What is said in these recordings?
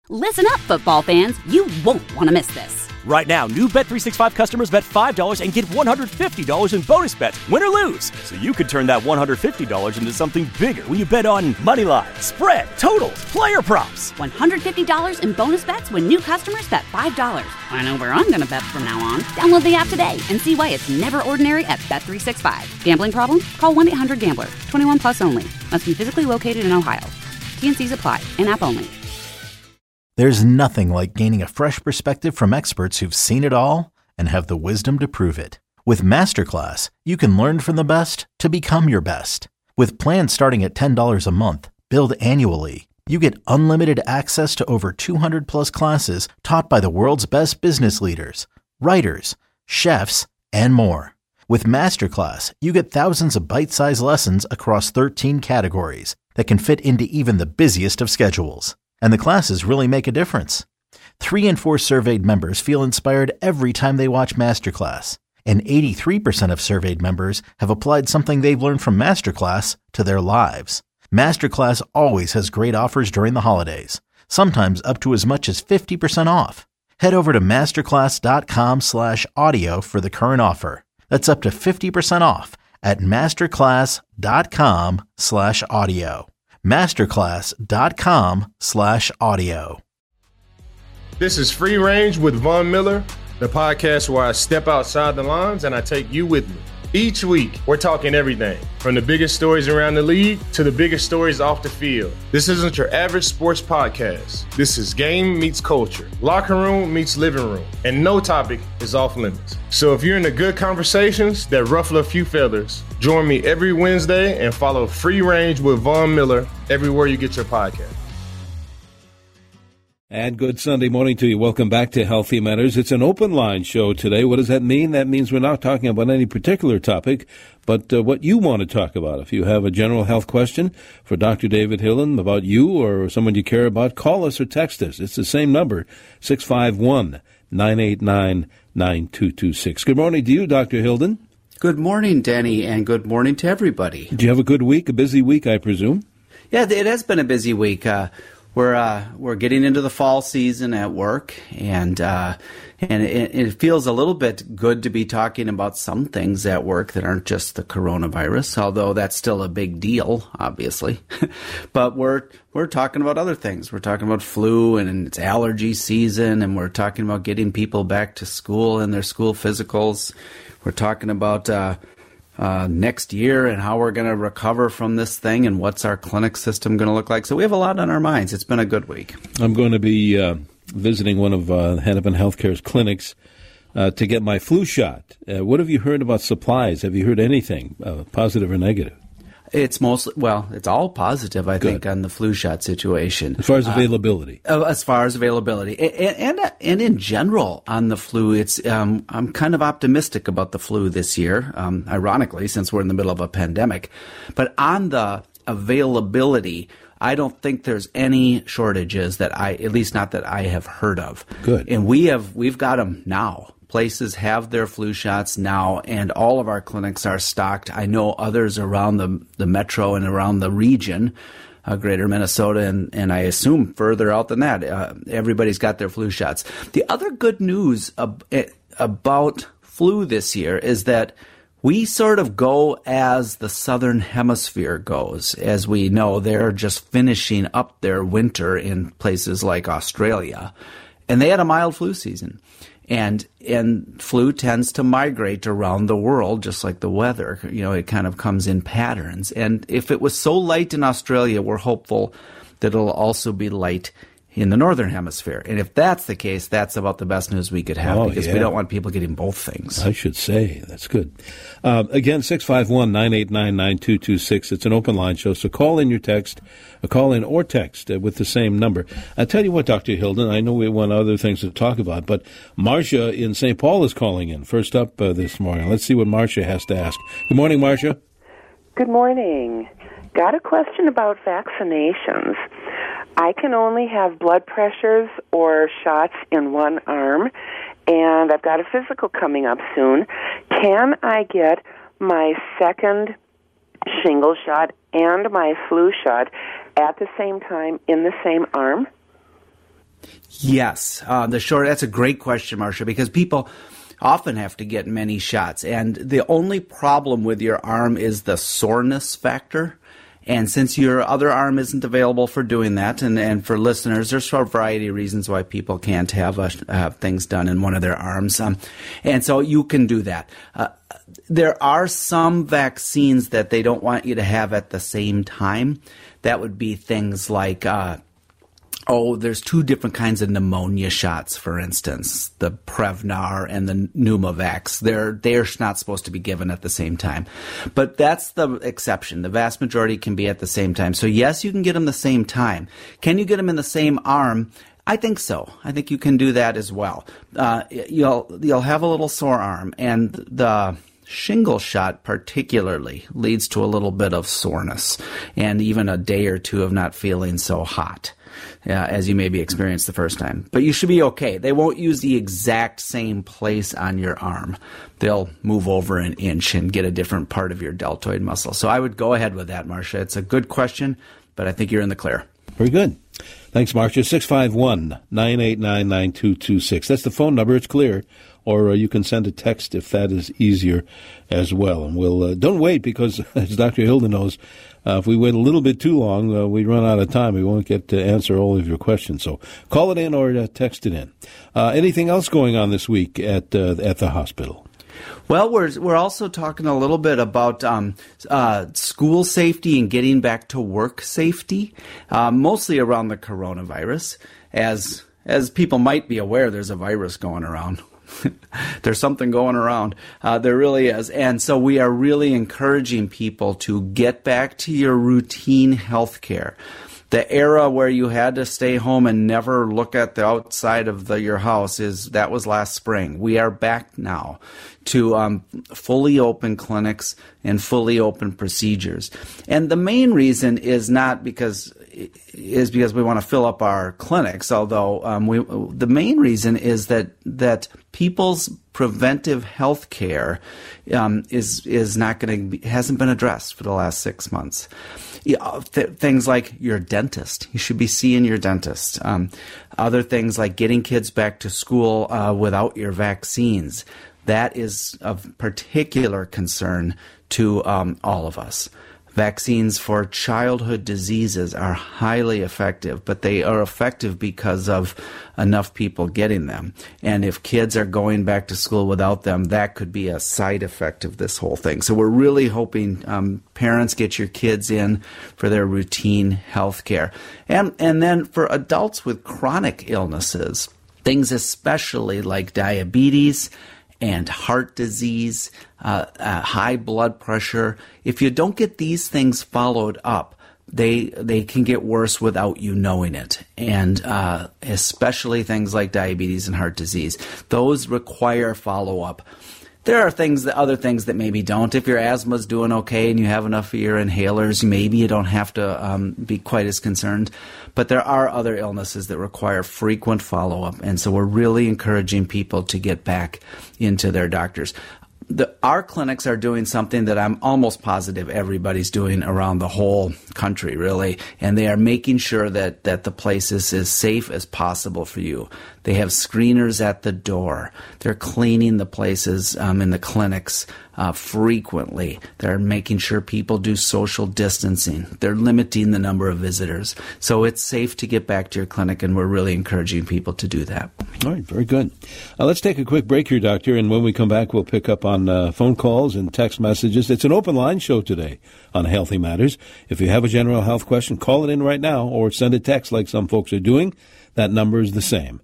Listen up, football fans. You won't want to miss this. Right now, new Bet365 customers bet $5 and get $150 in bonus bets, win or lose. So you could turn that $150 into something bigger when you bet on money line, spread, totals, player props. $150 in bonus bets when new customers bet $5. I know where I'm going to bet from now on. Download the app today and see why it's never ordinary at Bet365. Gambling problem? Call 1-800-GAMBLER. 21 plus only. Must be physically located in Ohio. T&Cs apply. In-app only. There's nothing like gaining a fresh perspective from experts who've seen it all and have the wisdom to prove it. With Masterclass, you can learn from the best to become your best. With plans starting at $10 a month, billed annually, you get unlimited access to over 200 plus classes taught by the world's best business leaders, writers, chefs, and more. With Masterclass, you get thousands of bite-sized lessons across 13 categories that can fit into even the busiest of schedules. And the classes really make a difference. 3 in 4 surveyed members feel inspired every time they watch Masterclass. And 83% of surveyed members have applied something they've learned from Masterclass to their lives. Masterclass always has great offers during the holidays, sometimes up to as much as 50% off. Head over to masterclass.com/audio for the current offer. That's up to 50% off at masterclass.com/audio. masterclass.com/audio. This is Free Range with Von Miller, the podcast where I step outside the lines and I take you with me. Each week, we're talking everything from the biggest stories around the league to the biggest stories off the field. This isn't your average sports podcast. This is game meets culture, locker room meets living room, and no topic is off limits. So if you're into good conversations that ruffle a few feathers, join me every Wednesday and follow Free Range with Von Miller everywhere you get your podcast. And good Sunday morning to you. Welcome back to Healthy Matters. It's an open line show today. What does that mean? That means we're not talking about any particular topic, but what you want to talk about. If you have a general health question for Dr. David Hillen about you or someone you care about, call us or text us. It's the same number, 651-989-9226. Good morning to you, Dr. Hilden. Good morning, Danny, and good morning to everybody. Did you have a good week, a busy week, I presume? Yeah, it has been a busy week. We're getting into the fall season at work, and it feels a little bit good to be talking about some things at work that aren't just the coronavirus, although that's still a big deal, obviously. But we're talking about other things. We're talking about flu and it's allergy season, and we're talking about getting people back to school and their school physicals. We're talking about next year and how we're going to recover from this thing and what's our clinic system going to look like. So we have a lot on our minds. It's been a good week. I'm going to be visiting one of Hennepin Healthcare's clinics to get my flu shot. What have you heard about supplies? Have you heard anything, positive or negative? It's it's all positive, I think, on the flu shot situation. As far as availability. And in general on the flu, it's I'm kind of optimistic about the flu this year, ironically, since we're in the middle of a pandemic. But on the availability, I don't think there's any shortages at least not that I have heard of. Good. And we've got them now. Places have their flu shots now, and all of our clinics are stocked. I know others around the metro and around the region, greater Minnesota, and I assume further out than that. Everybody's got their flu shots. The other good news about flu this year is that we sort of go as the Southern Hemisphere goes. As we know, they're just finishing up their winter in places like Australia, and they had a mild flu season. And flu tends to migrate around the world, just like the weather. You know, it kind of comes in patterns. And if it was so light in Australia, we're hopeful that it'll also be light in the Northern Hemisphere. And if that's the case, that's about the best news we could have, because we don't want people getting both things. I should say. That's good. Again, 651-989-9226. It's an open line show, so call in your text, or text with the same number. I'll tell you what, Dr. Hilden, I know we want other things to talk about, but Marcia in St. Paul is calling in. First up this morning. Let's see what Marcia has to ask. Good morning, Marcia. Good morning. Got a question about vaccinations. I can only have blood pressures or shots in one arm, and I've got a physical coming up soon. Can I get my second shingle shot and my flu shot at the same time in the same arm? Yes. That's a great question, Marcia, because people often have to get many shots. And the only problem with your arm is the soreness factor. And since your other arm isn't available for doing that, and for listeners, there's a variety of reasons why people can't have things done in one of their arms. And so you can do that. There are some vaccines that they don't want you to have at the same time. That would be things like there's two different kinds of pneumonia shots, for instance, the Prevnar and the Pneumovax. They're not supposed to be given at the same time. But that's the exception. The vast majority can be at the same time. So yes, you can get them the same time. Can you get them in the same arm? I think so. I think you can do that as well. You'll have a little sore arm, and the shingle shot particularly leads to a little bit of soreness and even a day or two of not feeling so hot as you maybe experienced the first time. But you should be okay. They won't use the exact same place on your arm. They'll move over an inch and get a different part of your deltoid muscle. So I would go ahead with that, Marcia. It's a good question, but I think you're in the clear. Very good. Thanks, Marcia. 651-989-9226. That's the phone number. It's clear. Or you can send a text if that is easier as well. And we'll don't wait, because, as Dr. Hilden knows, if we wait a little bit too long, we run out of time. We won't get to answer all of your questions. So call it in or text it in. Anything else going on this week at the hospital? Well, we're also talking a little bit about school safety and getting back to work safety, mostly around the coronavirus. As people might be aware, there's a virus going around. There's something going around. There really is. And so we are really encouraging people to get back to your routine health care. The era where you had to stay home and never look at the outside of your house that was last spring. We are back now to fully open clinics and fully open procedures. And the main reason is not because we want to fill up our clinics, although the main reason is that people's preventive health care hasn't been addressed for the last 6 months. Things like your dentist. You should be seeing your dentist. Other things like getting kids back to school without your vaccines. That is of particular concern to all of us. Vaccines for childhood diseases are highly effective, but they are effective because of enough people getting them. And if kids are going back to school without them, that could be a side effect of this whole thing. So we're really hoping parents get your kids in for their routine health care. And then for adults with chronic illnesses, things especially like diabetes and heart disease, high blood pressure. If you don't get these things followed up, they can get worse without you knowing it. And especially things like diabetes and heart disease. Those require follow-up. There are other things that maybe don't. If your asthma's doing okay and you have enough of your inhalers, maybe you don't have to be quite as concerned. But there are other illnesses that require frequent follow-up, and so we're really encouraging people to get back into their doctors. Our clinics are doing something that I'm almost positive everybody's doing around the whole country, really, and they are making sure that the place is as safe as possible for you. They have screeners at the door. They're cleaning the places in the clinics frequently. They're making sure people do social distancing. They're limiting the number of visitors. So it's safe to get back to your clinic, and we're really encouraging people to do that. All right, very good. Let's take a quick break here, Doctor, and when we come back, we'll pick up on phone calls and text messages. It's an open line show today on Healthy Matters. If you have a general health question, call it in right now or send a text like some folks are doing. That number is the same,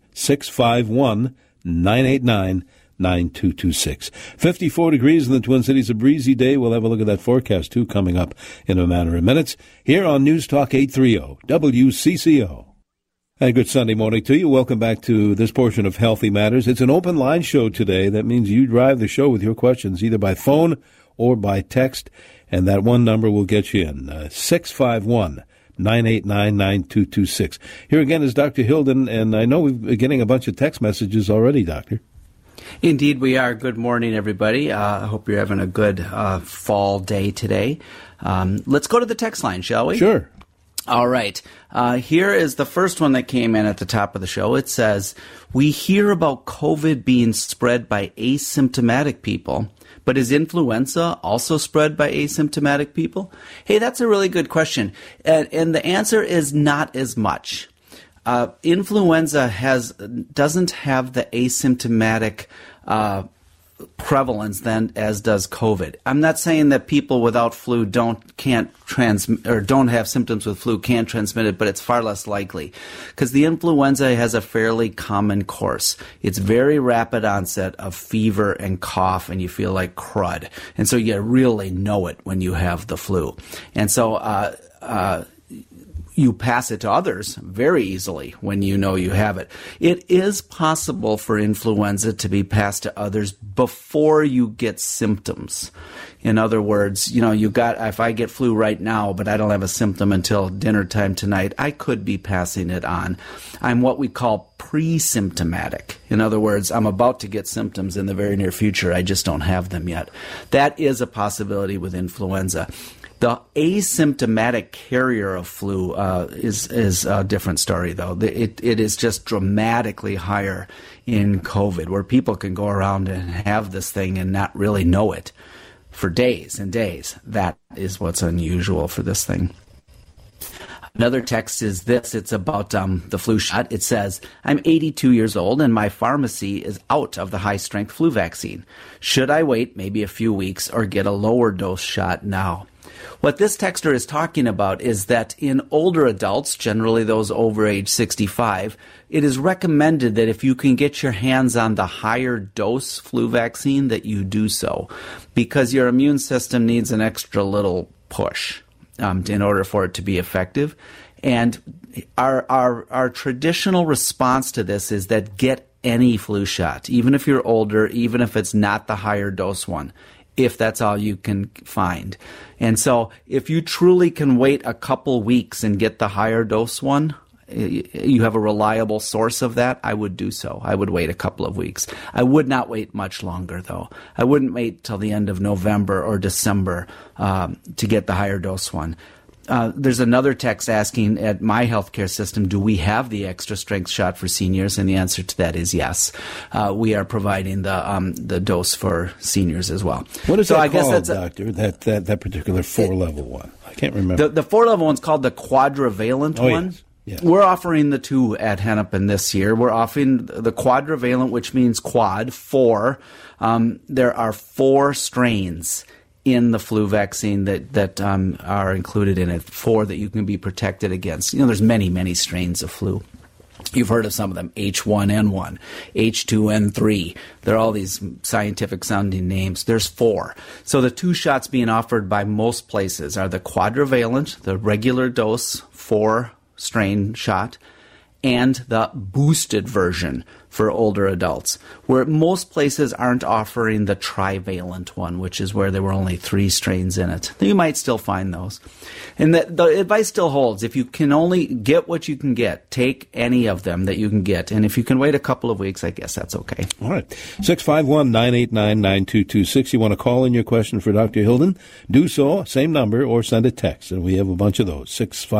651-989-9226. 54 degrees in the Twin Cities, a breezy day. We'll have a look at that forecast, too, coming up in a matter of minutes here on News Talk 830 WCCO. And good Sunday morning to you. Welcome back to this portion of Healthy Matters. It's an open line show today. That means you drive the show with your questions, either by phone or by text, and that one number will get you in, 651-989-9226. Here again is Dr. Hilden, and I know we're getting a bunch of text messages already, Doctor. Indeed, we are. Good morning, everybody. I hope you're having a good fall day today. Let's go to the text line, shall we? Sure. All right. Here is the first one that came in at the top of the show. It says, we hear about COVID being spread by asymptomatic people, but is influenza also spread by asymptomatic people? Hey, that's a really good question. And the answer is not as much. Influenza doesn't have the asymptomatic prevalence then as does COVID. I'm not saying that people without flu don't have symptoms with flu can't transmit it, but it's far less likely because the influenza has a fairly common course. It's very rapid onset of fever and cough, and you feel like crud, and so you really know it when you have the flu, and so you pass it to others very easily when you know you have it. It is possible for influenza to be passed to others before you get symptoms. In other words, if I get flu right now, but I don't have a symptom until dinner time tonight, I could be passing it on. I'm what we call pre-symptomatic. In other words, I'm about to get symptoms in the very near future. I just don't have them yet. That is a possibility with influenza. The asymptomatic carrier of flu is a different story, though. It is just dramatically higher in COVID, where people can go around and have this thing and not really know it for days and days. That is what's unusual for this thing. Another text is this. It's about the flu shot. It says, I'm 82 years old and my pharmacy is out of the high-strength flu vaccine. Should I wait maybe a few weeks or get a lower dose shot now? What this texter is talking about is that in older adults, generally those over age 65, it is recommended that if you can get your hands on the higher dose flu vaccine, that you do so, because your immune system needs an extra little push in order for it to be effective. And our traditional response to this is that get any flu shot, even if you're older, even if it's not the higher dose one, if that's all you can find. And so if you truly can wait a couple weeks and get the higher dose one, you have a reliable source of that, I would do so. I would wait a couple of weeks. I would not wait much longer, though. I wouldn't wait till the end of November or December to get the higher dose one. There's another text asking, at my healthcare system, do we have the extra strength shot for seniors? And the answer to that is yes. We are providing the dose for seniors as well. What is that called, Doctor? That particular 4-level one? I can't remember. The 4-level one's called the quadrivalent one. Yes. Yeah. We're offering the 2 at Hennepin this year. We're offering the quadrivalent, which means quad, 4. There are 4 strains in the flu vaccine that are included in it, 4 that you can be protected against. There's many, many strains of flu. You've heard of some of them, H1N1, H2N3. They're all these scientific-sounding names. There's 4. So the 2 shots being offered by most places are the quadrivalent, the regular dose 4-strain shot, and the boosted version for older adults, where most places aren't offering the trivalent one, which is where there were only 3 strains in it. You might still find those. And the advice still holds. If you can only get what you can get, take any of them that you can get. And if you can wait a couple of weeks, I guess that's okay. All right. 651-989-9226. You want to call in your question for Dr. Hilden? Do so, same number, or send a text. And we have a bunch of those.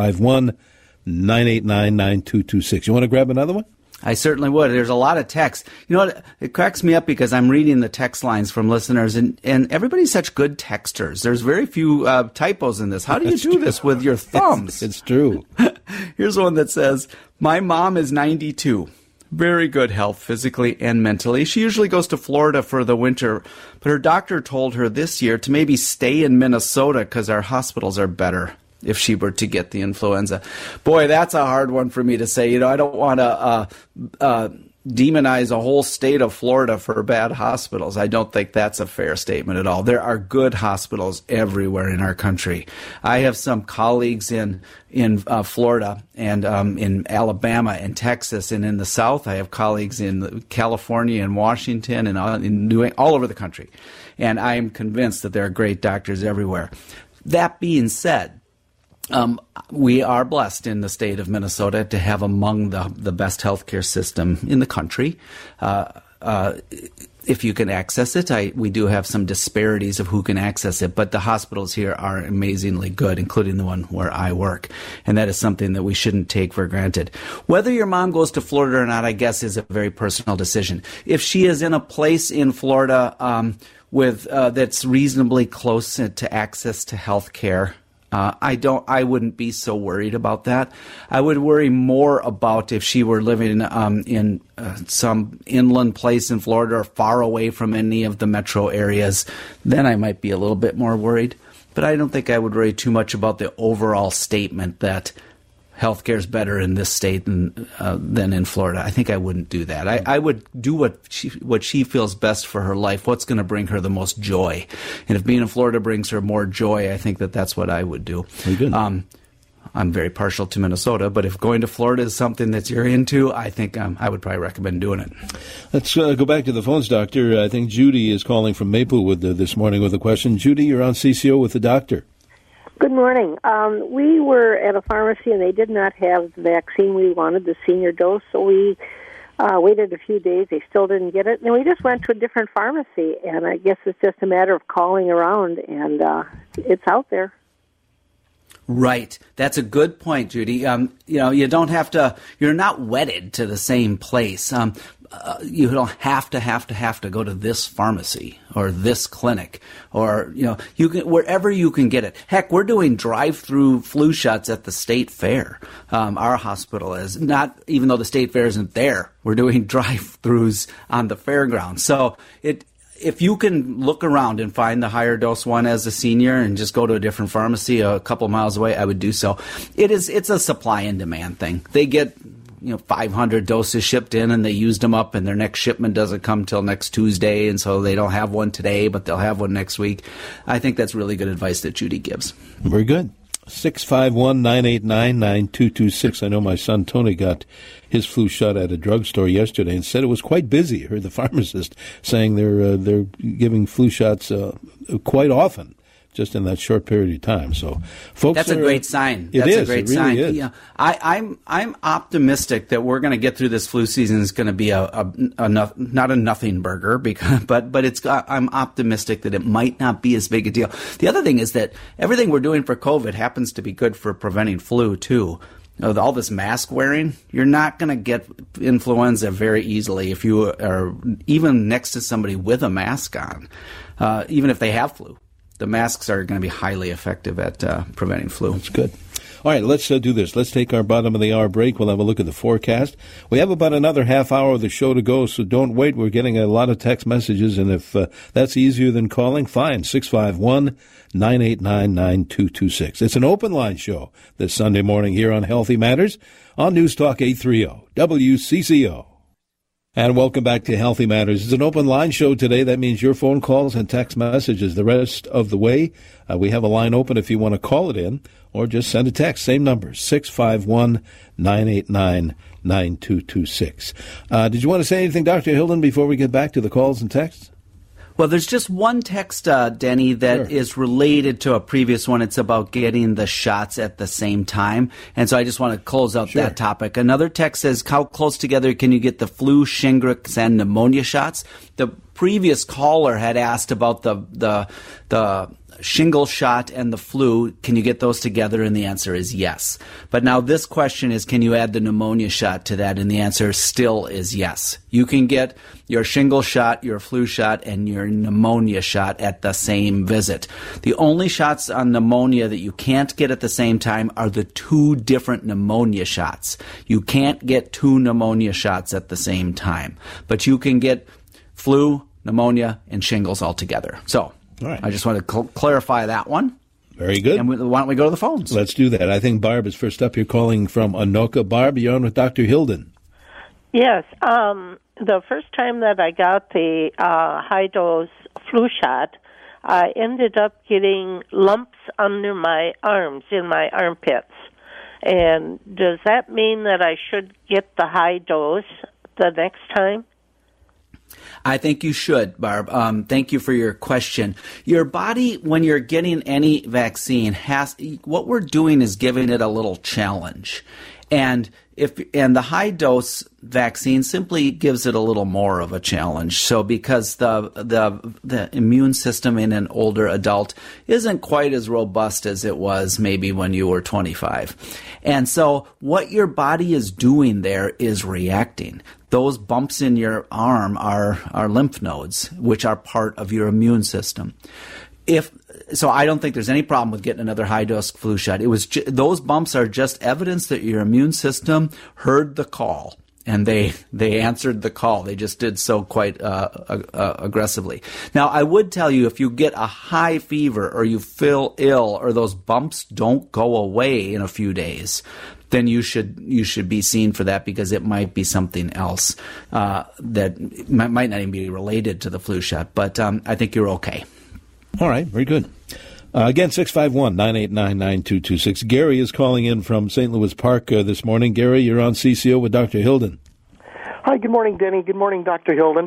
651-989-9226. You want to grab another one? I certainly would. There's a lot of text. You know what? It cracks me up because I'm reading the text lines from listeners, and everybody's such good texters. There's very few typos in this. How do you do this with your thumbs? It's true. Here's one that says, my mom is 92. Very good health physically and mentally. She usually goes to Florida for the winter, but her doctor told her this year to maybe stay in Minnesota because our hospitals are better if she were to get the influenza. Boy, that's a hard one for me to say. I don't want to demonize a whole state of Florida for bad hospitals. I don't think that's a fair statement at all. There are good hospitals everywhere in our country. I have some colleagues in Florida and in Alabama and Texas, and in the South I have colleagues in California and Washington and all over the country. And I am convinced that there are great doctors everywhere. That being said, we are blessed in the state of Minnesota to have among the best healthcare system in the country. if you can access it. We do have some disparities of who can access it, but the hospitals here are amazingly good, including the one where I work, and that is something that we shouldn't take for granted. Whether your mom goes to Florida or not, I guess, is a very personal decision. If she is in a place in Florida that's reasonably close to access to health care, I wouldn't be so worried about that. I would worry more about if she were living in some inland place in Florida or far away from any of the metro areas. Then I might be a little bit more worried. But I don't think I would worry too much about the overall statement that healthcare is better in this state than in Florida. I think I wouldn't do that. I would do what she feels best for her life, what's going to bring her the most joy. And if being in Florida brings her more joy, I think that's what I would do. Very good. I'm very partial to Minnesota, but if going to Florida is something that you're into, I think I would probably recommend doing it. Let's go back to the phones, Doctor. I think Judy is calling from Maplewood this morning with a question. Judy, you're on CCO with the doctor. Good morning. We were at a pharmacy, and they did not have the vaccine we wanted, the senior dose, so we waited a few days. They still didn't get it, and we just went to a different pharmacy, and I guess it's just a matter of calling around, and it's out there. Right. That's a good point, Judy. You don't have to, you're not wedded to the same place. You don't have to go to this pharmacy or this clinic, or you can, wherever you can get it. Heck, we're doing drive-through flu shots at the state fair. Our hospital is not, even though the state fair isn't there, we're doing drive-throughs on the fairgrounds. So if you can look around and find the higher dose one as a senior and just go to a different pharmacy a couple miles away, I would do so. It's a supply and demand thing. They get 500 doses shipped in, and they used them up, and their next shipment doesn't come till next Tuesday, and so they don't have one today, but they'll have one next week. I think that's really good advice that Judy gives. Very good. 651-989-9226. I know my son Tony got his flu shot at a drugstore yesterday and said it was quite busy. I heard the pharmacist saying they're giving flu shots quite often, just in that short period of time. So, folks, that's a great sign. It That's is. a great It really sign. is. Yeah, I'm optimistic that we're going to get through this flu season. It's going to be not a nothing burger, but I'm optimistic that it might not be as big a deal. The other thing is that everything we're doing for COVID happens to be good for preventing flu too. All this mask wearing, you're not going to get influenza very easily if you are even next to somebody with a mask on, even if they have flu. The masks are going to be highly effective at preventing flu. That's good. All right, let's do this. Let's take our bottom of the hour break. We'll have a look at the forecast. We have about another half hour of the show to go, so don't wait. We're getting a lot of text messages, and if that's easier than calling, fine. 651-989-9226. It's an open line show this Sunday morning here on Healthy Matters on News Talk 830 WCCO. And welcome back to Healthy Matters. It's an open line show today. That means your phone calls and text messages the rest of the way. We have a line open if you want to call it in, or just send a text. Same number, 651-989-9226. Did you want to say anything, Dr. Hilden, before we get back to the calls and texts? Well, there's just one text, Denny, that is related to a previous one. It's about getting the shots at the same time. And so I just want to close out that topic. Another text says, how close together can you get the flu, Shingrix, and pneumonia shots? The previous caller had asked about the shingle shot and the flu. Can you get those together? And the answer is yes. But now this question is, can you add the pneumonia shot to that? And the answer still is yes. You can get your shingle shot, your flu shot, and your pneumonia shot at the same visit. The only shots on pneumonia that you can't get at the same time are the two different pneumonia shots. You can't get two pneumonia shots at the same time. But you can get flu, pneumonia, and shingles all together. So I just want to clarify that one. Very good. And why don't we go to the phones? Let's do that. I think Barb is first up. You're calling from Anoka. Barb, you're on with Dr. Hilden. Yes. The first time that I got the high-dose flu shot, I ended up getting lumps under my arms, in my armpits. And does that mean that I should get the high dose the next time? I think you should, Barb. Thank you for your question. Your body, when you're getting any vaccine, what we're doing is giving it a little challenge. And and the high dose vaccine simply gives it a little more of a challenge. So because the immune system in an older adult isn't quite as robust as it was maybe when you were 25. And so what your body is doing there is reacting. Those bumps in your arm are lymph nodes, which are part of your immune system. So I don't think there's any problem with getting another high-dose flu shot. Those bumps are just evidence that your immune system heard the call, and they answered the call. They just did so quite aggressively. Now, I would tell you, if you get a high fever or you feel ill or those bumps don't go away in a few days, then you should be seen for that, because it might be something else that might not even be related to the flu shot. But I think you're okay. All right, very good. Again, 651-989-9226. Gary is calling in from St. Louis Park this morning. Gary, you're on CCO with Dr. Hilden. Hi, good morning, Denny. Good morning, Dr. Hilden.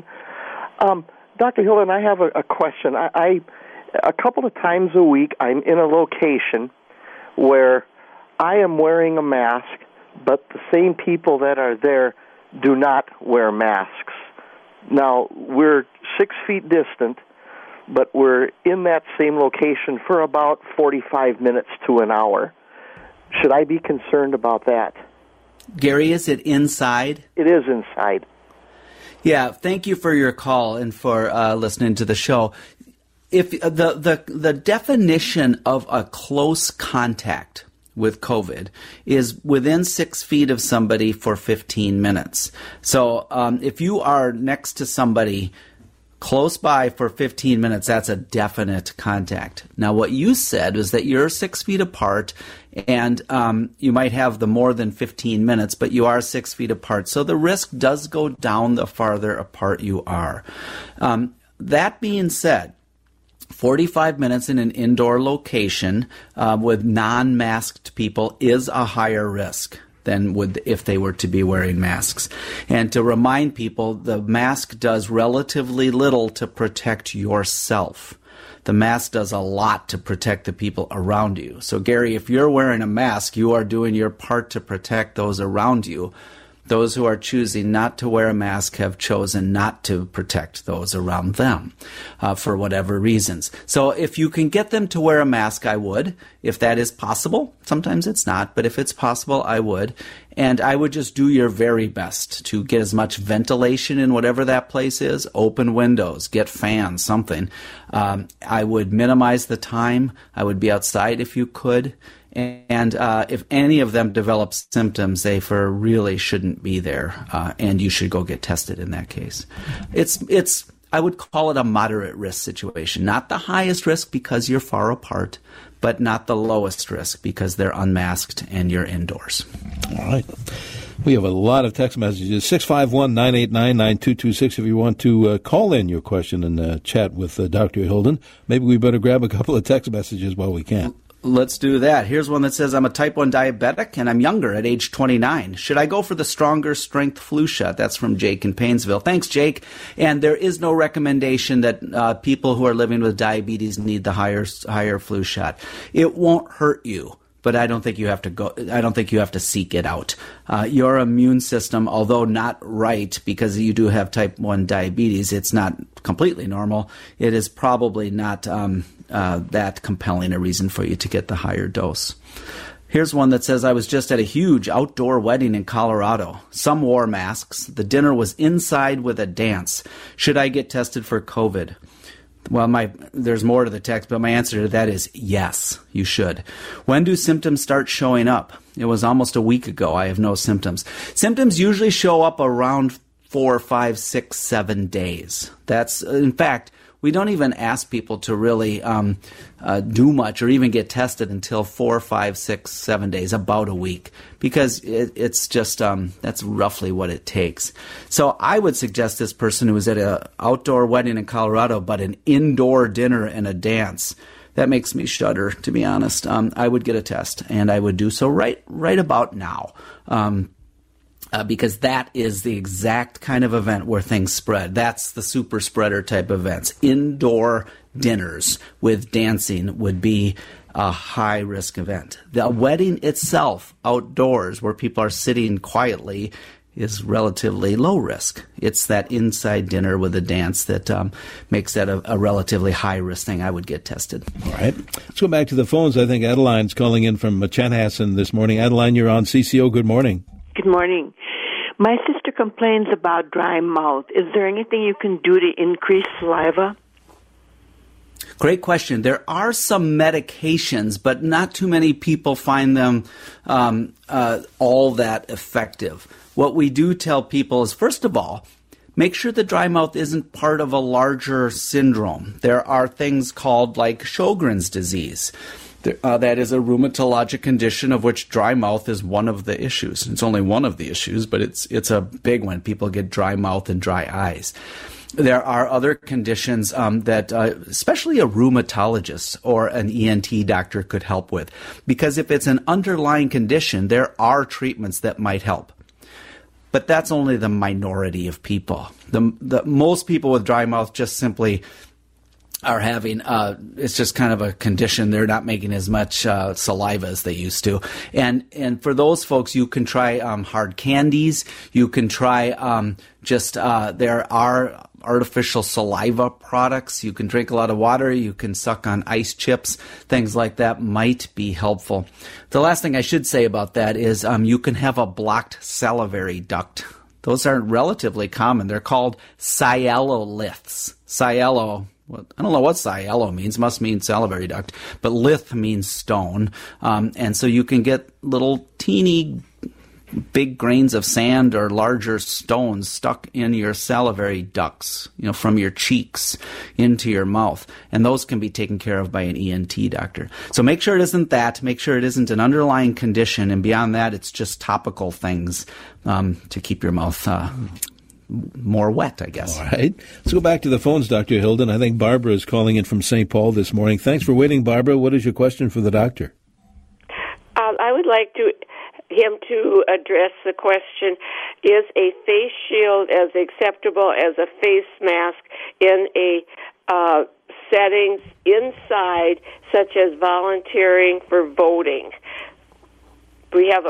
Dr. Hilden, I have a question. I a couple of times a week, I'm in a location where I am wearing a mask, but the same people that are there do not wear masks. Now, we're 6 feet distant, but we're in that same location for about 45 minutes to an hour. Should I be concerned about that? Gary, is it inside? It is inside. Yeah, thank you for your call and for listening to the show. If the definition of a close contact with COVID is within 6 feet of somebody for 15 minutes. So if you are next to somebody close by for 15 minutes, that's a definite contact. Now, what you said was that you're 6 feet apart, and you might have the more than 15 minutes, but you are 6 feet apart. So the risk does go down the farther apart you are. That being said, 45 minutes in an indoor location with non-masked people is a higher risk than would if they were to be wearing masks. And to remind people, the mask does relatively little to protect yourself. The mask does a lot to protect the people around you. So, Gary, if you're wearing a mask, you are doing your part to protect those around you. Those who are choosing not to wear a mask have chosen not to protect those around them for whatever reasons. So if you can get them to wear a mask, I would. If that is possible, sometimes it's not, but if it's possible, I would. And I would just do your very best to get as much ventilation in whatever that place is. Open windows, get fans, something. I would minimize the time. I would be outside if you could. And if any of them develop symptoms, they really shouldn't be there, and you should go get tested in that case. It's I would call it a moderate risk situation, not the highest risk because you're far apart, but not the lowest risk because they're unmasked and you're indoors. All right. We have a lot of text messages. 651-989-9226 if you want to call in your question and chat with Dr. Hilden. Maybe we better grab a couple of text messages while we can. Let's do that. Here's one that says, I'm a type 1 diabetic and I'm younger at age 29. Should I go for the stronger strength flu shot? That's from Jake in Paynesville. Thanks, Jake. And there is no recommendation that people who are living with diabetes need the higher flu shot. It won't hurt you, but I don't think you have to go. I don't think you have to seek it out. Your immune system, although not right because you do have type 1 diabetes, it's not completely normal. It is probably not that compelling a reason for you to get the higher dose. Here's one that says, I was just at a huge outdoor wedding in Colorado. Some wore masks. The dinner was inside with a dance. Should I get tested for COVID? Well, there's more to the text, but my answer to that is yes, you should. When do symptoms start showing up? It was almost a week ago. I have no symptoms. Symptoms usually show up around 4, 5, 6, 7 days. That's, in fact, we don't even ask people to really do much or even get tested until 4, 5, 6, 7 days, about a week, because it's just that's roughly what it takes. So I would suggest this person who was at an outdoor wedding in Colorado, but an indoor dinner and a dance. That makes me shudder, to be honest. I would get a test, and I would do so right about now. Because that is the exact kind of event where things spread. That's the super spreader type events. Indoor dinners with dancing would be a high-risk event. The wedding itself, outdoors, where people are sitting quietly, is relatively low risk. It's that inside dinner with a dance that makes that a relatively high-risk thing. I would get tested. All right. Let's go back to the phones. I think Adeline's calling in from Chanhassen this morning. Adeline, you're on CCO. Good morning. Good morning. My sister complains about dry mouth. Is there anything you can do to increase saliva? Great question. There are some medications, but not too many people find them all that effective. What we do tell people is, first of all, make sure the dry mouth isn't part of a larger syndrome. There are things called like Sjogren's disease. That is a rheumatologic condition of which dry mouth is one of the issues. It's only one of the issues, but it's a big one. People get dry mouth and dry eyes. There are other conditions that especially a rheumatologist or an ENT doctor could help with. Because if it's an underlying condition, there are treatments that might help. But that's only the minority of people. The most people with dry mouth just simply are having, it's just kind of a condition. They're not making as much saliva as they used to. And for those folks, you can try hard candies. You can try there are artificial saliva products. You can drink a lot of water. You can suck on ice chips. Things like that might be helpful. The last thing I should say about that is you can have a blocked salivary duct. Those are relatively common. They're called sialoliths. Sialo, I don't know what sialo means. Must mean salivary duct. But lith means stone. And so you can get little teeny big grains of sand or larger stones stuck in your salivary ducts, from your cheeks into your mouth. And those can be taken care of by an ENT doctor. So make sure it isn't that. Make sure it isn't an underlying condition. And beyond that, it's just topical things to keep your mouth more wet, I guess. All right. Let's go back to the phones, Dr. Hilden. I think Barbara is calling in from St. Paul this morning. Thanks for waiting, Barbara. What is your question for the doctor? I would like him to address the question, is a face shield as acceptable as a face mask in a settings inside, such as volunteering for voting? We have a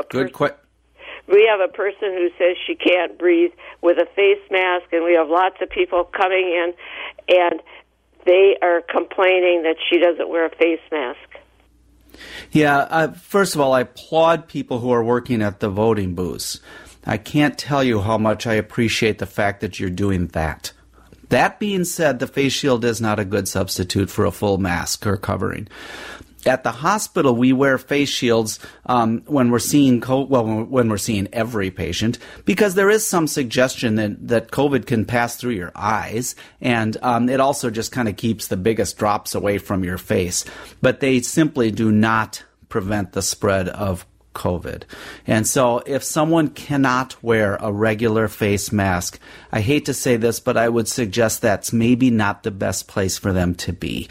person who says she can't breathe with a face mask, and we have lots of people coming in, and they are complaining that she doesn't wear a face mask. Yeah, first of all, I applaud people who are working at the voting booths. I can't tell you how much I appreciate the fact that you're doing that. That being said, the face shield is not a good substitute for a full mask or covering. At the hospital, we wear face shields when we're seeing when we're seeing every patient, because there is some suggestion that COVID can pass through your eyes, and it also just kind of keeps the biggest drops away from your face. But they simply do not prevent the spread of COVID. And so if someone cannot wear a regular face mask, I hate to say this, but I would suggest that's maybe not the best place for them to be.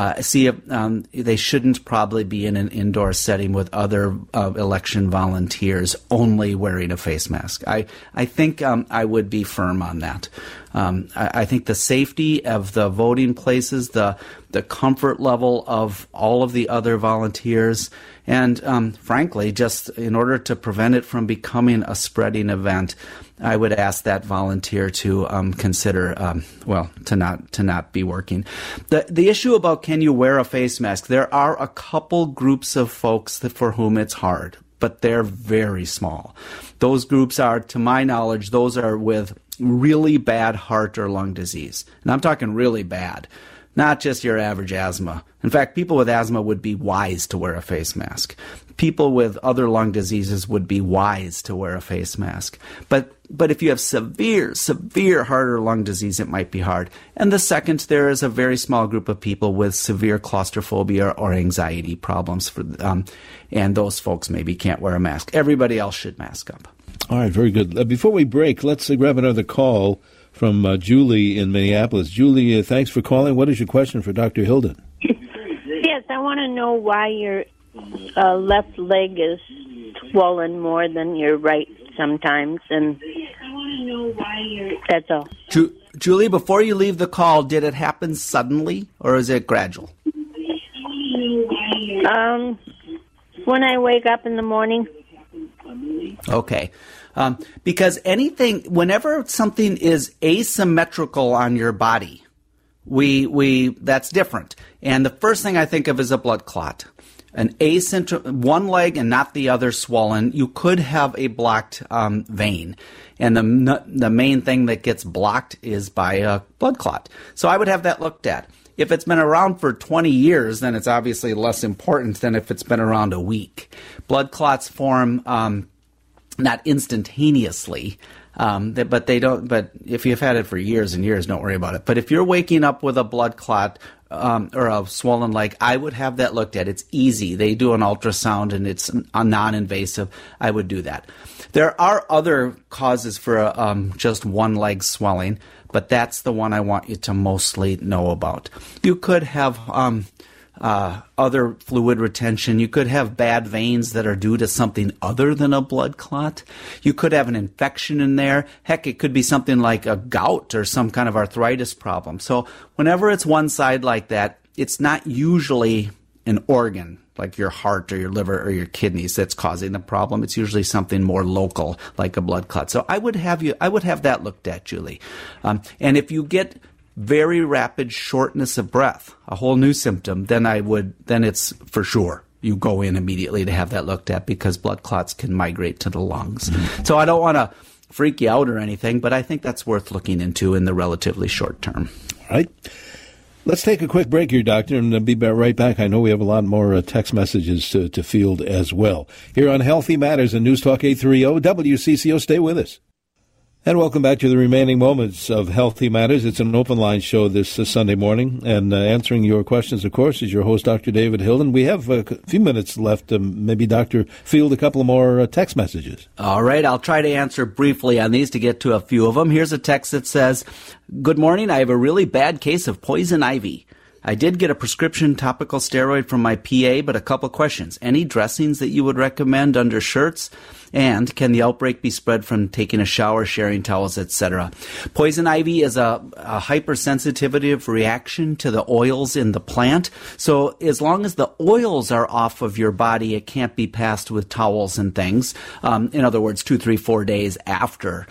They shouldn't probably be in an indoor setting with other election volunteers only wearing a face mask. I think I would be firm on that. I think the safety of the voting places, the comfort level of all of the other volunteers, and frankly, just in order to prevent it from becoming a spreading event, I would ask that volunteer to consider, to not be working. The issue about can you wear a face mask, there are a couple groups of folks for whom it's hard, but they're very small. Those groups are, to my knowledge, those are with really bad heart or lung disease. And I'm talking really bad, not just your average asthma. In fact, people with asthma would be wise to wear a face mask. People with other lung diseases would be wise to wear a face mask. But if you have severe heart or lung disease, it might be hard. And the second, there is a very small group of people with severe claustrophobia or anxiety problems, and those folks maybe can't wear a mask. Everybody else should mask up. All right, very good. Before we break, let's grab another call from Julie in Minneapolis. Julie, thanks for calling. What is your question for Dr. Hilden? Yes, I want to know why your left leg is swollen more than your right sometimes, and that's all. Julie, before you leave the call, did it happen suddenly, or is it gradual? When I wake up in the morning. Okay. Because whenever something is asymmetrical on your body, that's different. And the first thing I think of is a blood clot. One leg and not the other swollen. You could have a blocked vein. And the main thing that gets blocked is by a blood clot. So I would have that looked at. If it's been around for 20 years, then it's obviously less important than if it's been around a week. Blood clots form not instantaneously, but they don't. But if you've had it for years and years, don't worry about it. But if you're waking up with a blood clot or a swollen leg, I would have that looked at. It's easy. They do an ultrasound and it's non-invasive. I would do that. There are other causes for just one leg swelling, but that's the one I want you to mostly know about. You could have other fluid retention. You could have bad veins that are due to something other than a blood clot. You could have an infection in there. Heck, it could be something like a gout or some kind of arthritis problem. So whenever it's one side like that, it's not usually an organ like your heart or your liver or your kidneys that's causing the problem. It's usually something more local like a blood clot. So I would have that looked at, Julie. And if you get very rapid shortness of breath, a whole new symptom, then it's for sure you go in immediately to have that looked at because blood clots can migrate to the lungs. Mm-hmm. So I don't want to freak you out or anything, but I think that's worth looking into in the relatively short term. All right. Let's take a quick break here, Doctor, and be right back. I know we have a lot more text messages to field as well. Here on Healthy Matters and News Talk 830 WCCO. Stay with us. And welcome back to the remaining moments of Healthy Matters. It's an open line show this Sunday morning. And answering your questions, of course, is your host, Dr. David Hilden. We have a few minutes left. Maybe, Doctor, field a couple more text messages. All right. I'll try to answer briefly on these to get to a few of them. Here's a text that says, "Good morning. I have a really bad case of poison ivy. I did get a prescription topical steroid from my PA, but a couple questions. Any dressings that you would recommend under shirts? And can the outbreak be spread from taking a shower, sharing towels, etc.? Poison ivy is a hypersensitivity reaction to the oils in the plant. So as long as the oils are off of your body, it can't be passed with towels and things. In other words, 2, 3, 4 days after.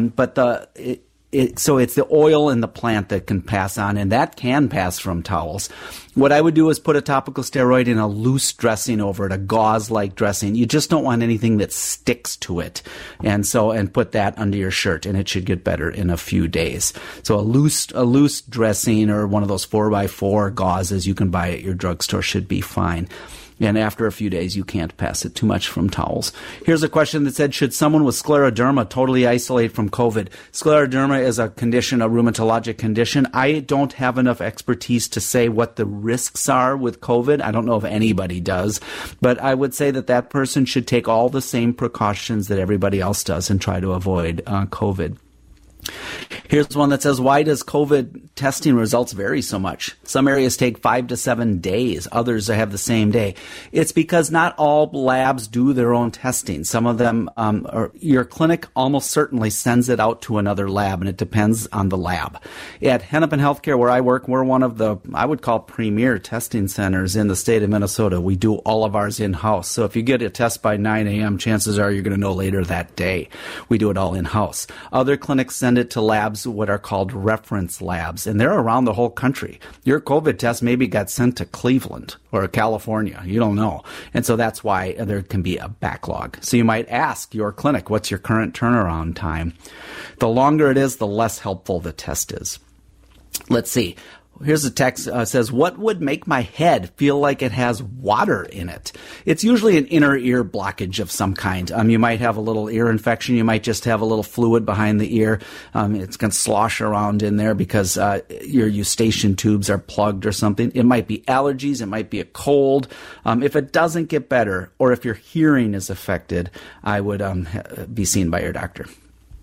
So it's the oil in the plant that can pass on, and that can pass from towels. What I would do is put a topical steroid in a loose dressing over it, a gauze-like dressing. You just don't want anything that sticks to it. And put that under your shirt, and it should get better in a few days. So a loose dressing or one of those 4x4 gauzes you can buy at your drugstore should be fine. And after a few days, you can't pass it too much from towels. Here's a question that said, should someone with scleroderma totally isolate from COVID? Scleroderma is a condition, a rheumatologic condition. I don't have enough expertise to say what the risks are with COVID. I don't know if anybody does. But I would say that person should take all the same precautions that everybody else does and try to avoid COVID. Here's one that says, why does COVID testing results vary so much? Some areas take 5 to 7 days. Others have the same day. It's because not all labs do their own testing. Some of them, your clinic almost certainly sends it out to another lab, and it depends on the lab. At Hennepin Healthcare, where I work, we're one of the, I would call, premier testing centers in the state of Minnesota. We do all of ours in-house. So if you get a test by 9 a.m., chances are you're going to know later that day. We do it all in-house. Other clinics send it to labs, what are called reference labs, and they're around the whole country. Your COVID test maybe got sent to Cleveland or California. You don't know. And so that's why there can be a backlog. So you might ask your clinic, what's your current turnaround time? The longer it is, the less helpful the test is. Let's see. Here's a text says, what would make my head feel like it has water in it? It's usually an inner ear blockage of some kind. You might have a little ear infection. You might just have a little fluid behind the ear. It's going to slosh around in there because your eustachian tubes are plugged or something. It might be allergies. It might be a cold. If it doesn't get better, or if your hearing is affected, I would be seen by your doctor.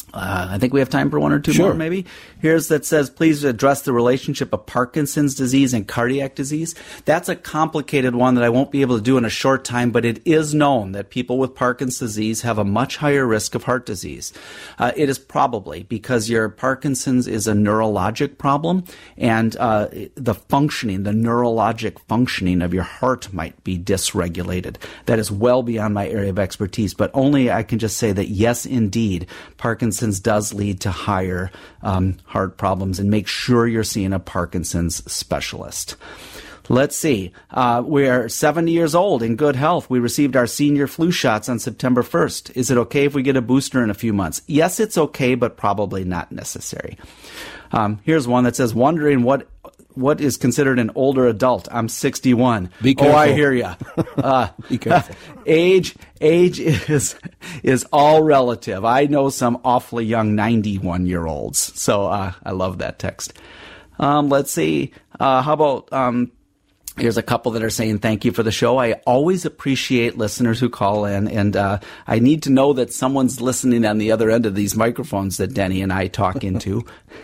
I think we have time for one or two Sure. more, maybe. Here's that says, please address the relationship of Parkinson's disease and cardiac disease. That's a complicated one that I won't be able to do in a short time, but it is known that people with Parkinson's disease have a much higher risk of heart disease. It is probably because your Parkinson's is a neurologic problem, and the neurologic functioning of your heart might be dysregulated. That is well beyond my area of expertise, but only I can just say that yes, indeed, Parkinson's does lead to higher heart problems, and make sure you're seeing a Parkinson's specialist. Let's see. We are 70 years old in good health. We received our senior flu shots on September 1st. Is it okay if we get a booster in a few months? Yes, it's okay, but probably not necessary. Here's one that says, wondering what is considered an older adult. I'm 61. Be careful. Oh, I hear you. Be careful. Age is all relative. I know some awfully young 91-year-olds. So I love that text. Let's see. How about here's a couple that are saying thank you for the show. I always appreciate listeners who call in, and I need to know that someone's listening on the other end of these microphones that Denny and I talk into.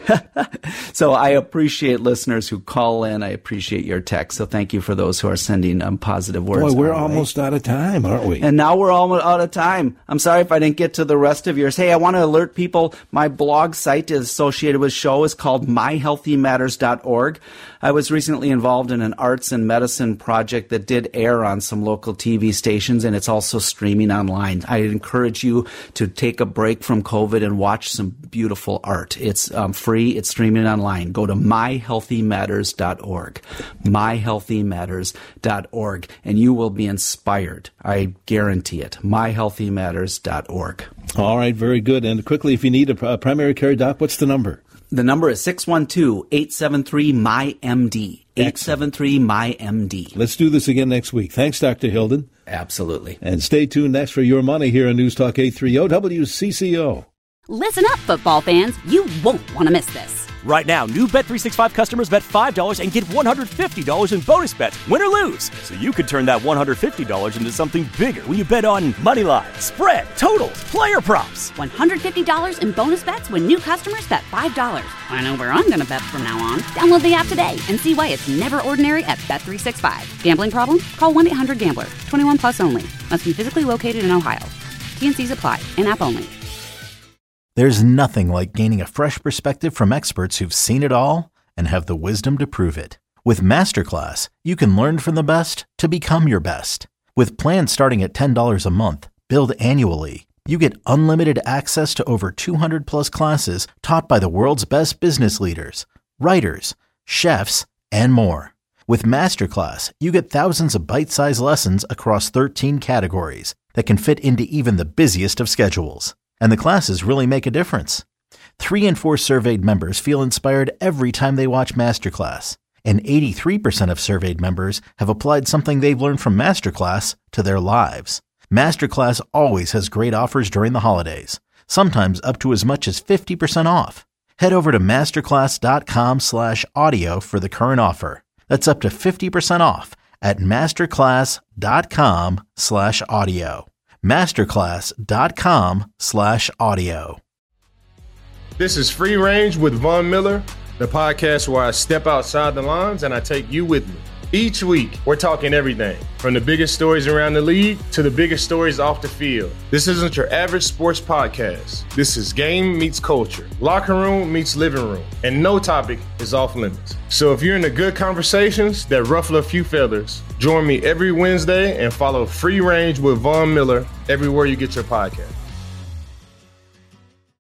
So I appreciate listeners who call in. I appreciate your text. So thank you for those who are sending positive words. Boy, we're our way. almost out of time, aren't we? And now we're almost out of time. I'm sorry if I didn't get to the rest of yours. Hey, I want to alert people, my blog site is associated with the show is called myhealthymatters.org. I was recently involved in an arts and medicine project that did air on some local TV stations, and it's also streaming online. I encourage you to take a break from COVID and watch some beautiful art. It's free. It's streaming online. Go to myhealthymatters.org, myhealthymatters.org, and you will be inspired. I guarantee it. myhealthymatters.org. All right, very good. And quickly, if you need a primary care doc, what's the number? The number is 612-873-MyMD. 873-MyMD. Let's do this again next week. Thanks, Dr. Hilden. Absolutely. And stay tuned next for Your Money here on News Talk 830 WCCO. Listen up, football fans. You won't want to miss this. Right now, new Bet365 customers bet $5 and get $150 in bonus bets, win or lose. So you could turn that $150 into something bigger when you bet on money line, spread, totals, player props. $150 in bonus bets when new customers bet $5. I know where I'm going to bet from now on. Download the app today and see why it's never ordinary at Bet365. Gambling problem? Call 1-800-GAMBLER. 21 plus only. Must be physically located in Ohio. T&Cs apply. In-app only. There's nothing like gaining a fresh perspective from experts who've seen it all and have the wisdom to prove it. With Masterclass, you can learn from the best to become your best. With plans starting at $10 a month, billed annually, you get unlimited access to over 200 plus classes taught by the world's best business leaders, writers, chefs, and more. With Masterclass, you get thousands of bite-sized lessons across 13 categories that can fit into even the busiest of schedules. And the classes really make a difference. 3 in 4 surveyed members feel inspired every time they watch Masterclass. And 83% of surveyed members have applied something they've learned from Masterclass to their lives. Masterclass always has great offers during the holidays, sometimes up to as much as 50% off. Head over to masterclass.com/audio for the current offer. That's up to 50% off at masterclass.com/audio. masterclass.com/audio. This is Free Range with Von Miller, the podcast where I step outside the lines and I take you with me. Each week, we're talking everything from the biggest stories around the league to the biggest stories off the field. This isn't your average sports podcast. This is game meets culture, locker room meets living room, and no topic is off limits. So if you're into good conversations that ruffle a few feathers, join me every Wednesday and follow Free Range with Von Miller everywhere you get your podcast.